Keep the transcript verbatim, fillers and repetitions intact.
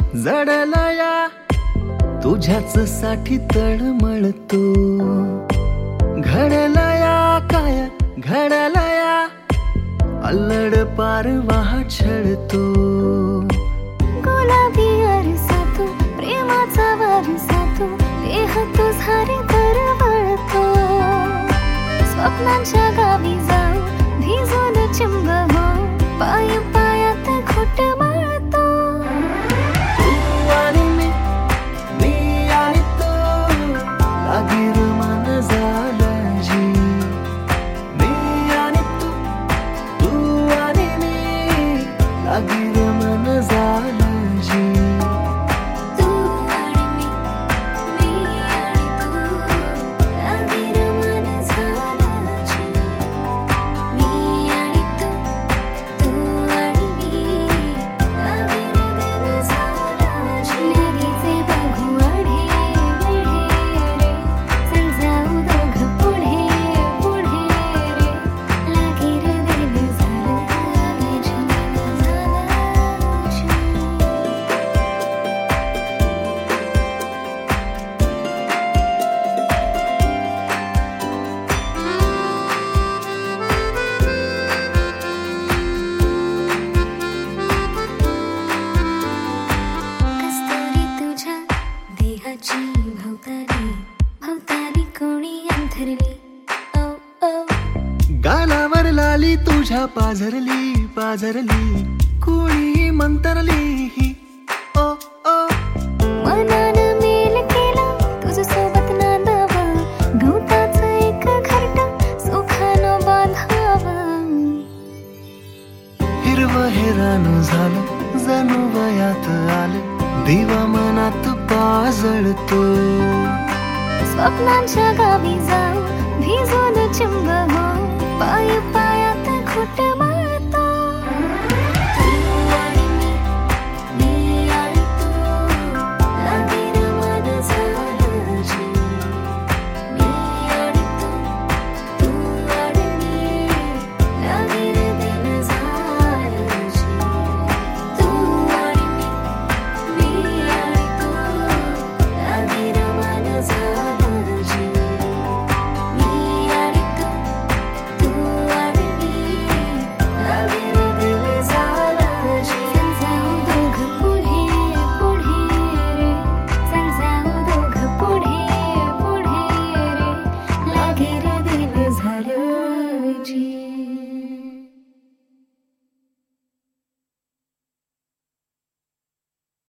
जडलया तुझ्याच साठी तळमळतो, घडलया काय घडलया अल्लड पारवा छळतो. गुलाबी आरसा तू, प्रेमाचा वारसा तू, देह तुझा रे तरवळतो. स्वप्नांच्या गावी जाऊ भिजून चिंब हो, पाय पायात घुटमळतो. तू आणि मी, मी आणि तू, लागीर मन झालं जी. मी आणि तू, तू आणि मी, लागीर मन झालं जी. तू आणि मी, मी आणि तू, लागीर मन झालं जी. मी आणि तू, तू आणि मी, लागीर मन झालं जी. नदीचे बघू ओढे वेढे रे, चल जाऊ दोघं पुढे पुढे रे, लागीर देव झालं जी, झालं जी. कस्तुरी तुझ्या देहाची भवतारी भवतारी कोणी अंथरली. ओ ओ गालावर लाली तुझ्या पाझरली पाझरली, कुणी मंतरली ही. ओ ओ मनानं मेल केला तुझ सोबत नांदावा, गवताचं एक घरट सुखानं बांधावं. हिरवं हेरान झालं जणू वयात आलं, दिवा मनात पाजळतो. स्वप्नांच्या गावी जाऊ भिजून चिंब हो, पाय पाय